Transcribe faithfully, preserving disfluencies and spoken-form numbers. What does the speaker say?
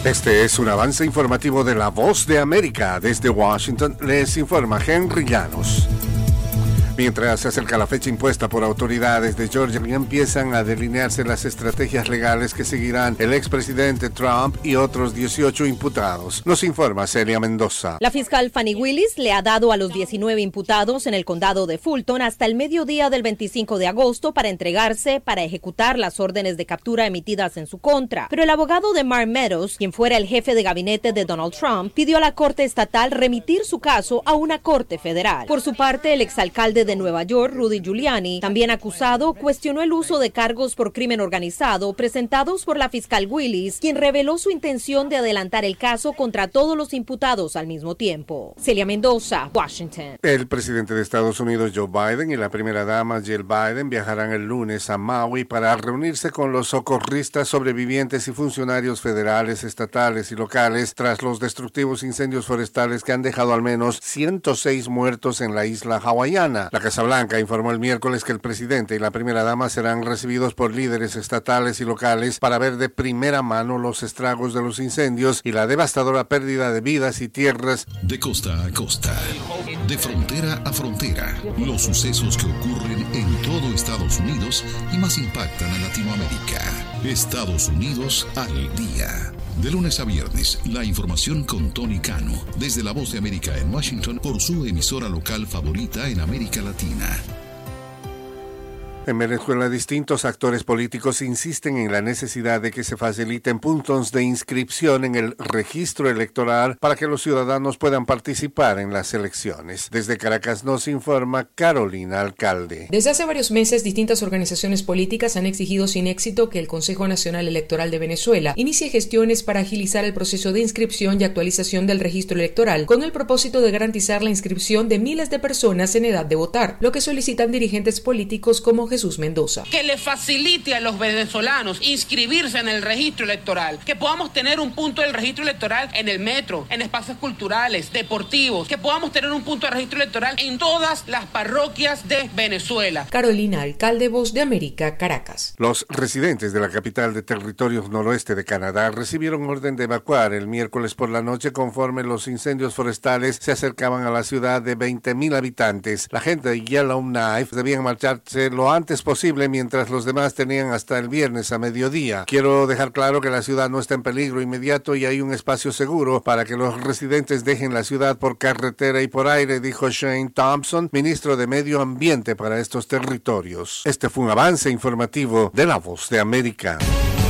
Este es un avance informativo de La Voz de América. Desde Washington les informa Henry Llanos. Mientras se acerca la fecha impuesta por autoridades de Georgia, empiezan a delinearse las estrategias legales que seguirán el expresidente Trump y otros dieciocho imputados. Nos informa Celia Mendoza. La fiscal Fani Willis le ha dado a los diecinueve imputados en el condado de Fulton hasta el mediodía del veinticinco de agosto para entregarse para ejecutar las órdenes de captura emitidas en su contra. Pero el abogado de Mark Meadows, quien fuera el jefe de gabinete de Donald Trump, pidió a la corte estatal remitir su caso a una corte federal. Por su parte, el exalcalde de Nueva York, Rudy Giuliani, también acusado, cuestionó el uso de cargos por crimen organizado presentados por la fiscal Willis, quien reveló su intención de adelantar el caso contra todos los imputados al mismo tiempo. Celia Mendoza, Washington. El presidente de Estados Unidos, Joe Biden, y la primera dama, Jill Biden, viajarán el lunes a Maui para reunirse con los socorristas, sobrevivientes y funcionarios federales, estatales y locales tras los destructivos incendios forestales que han dejado al menos ciento seis muertos en la isla hawaiana. La Casa Blanca informó el miércoles que el presidente y la primera dama serán recibidos por líderes estatales y locales para ver de primera mano los estragos de los incendios y la devastadora pérdida de vidas y tierras. De costa a costa, de frontera a frontera, los sucesos que ocurren en todo Estados Unidos y más impactan a Latinoamérica. Estados Unidos al día. De lunes a viernes, la información con Tony Cano, desde La Voz de América en Washington, por su emisora local favorita en América Latina. En Venezuela, distintos actores políticos insisten en la necesidad de que se faciliten puntos de inscripción en el registro electoral para que los ciudadanos puedan participar en las elecciones. Desde Caracas nos informa Carolina Alcalde. Desde hace varios meses, distintas organizaciones políticas han exigido sin éxito que el Consejo Nacional Electoral de Venezuela inicie gestiones para agilizar el proceso de inscripción y actualización del registro electoral con el propósito de garantizar la inscripción de miles de personas en edad de votar, lo que solicitan dirigentes políticos como Jesús Mendoza. Que le facilite a los venezolanos inscribirse en el registro electoral, que podamos tener un punto del registro electoral en el metro, en espacios culturales, deportivos, que podamos tener un punto de registro electoral en todas las parroquias de Venezuela. Carolina Alcalde, Voz de América, Caracas. Los residentes de la capital de territorios noroeste de Canadá recibieron orden de evacuar el miércoles por la noche conforme los incendios forestales se acercaban a la ciudad de veinte mil habitantes. La gente de Yellowknife debían marcharse lo antes posible, mientras los demás tenían hasta el viernes a mediodía. Quiero dejar claro que la ciudad no está en peligro inmediato y hay un espacio seguro para que los residentes dejen la ciudad por carretera y por aire, dijo Shane Thompson, ministro de Medio Ambiente para estos territorios. Este fue un avance informativo de La Voz de América.